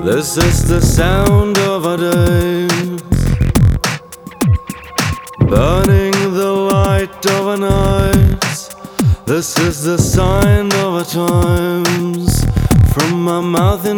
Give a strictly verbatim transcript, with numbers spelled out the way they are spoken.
This is the sound of our days, burning the light of our nights. This is the sign of our times. From my mouth in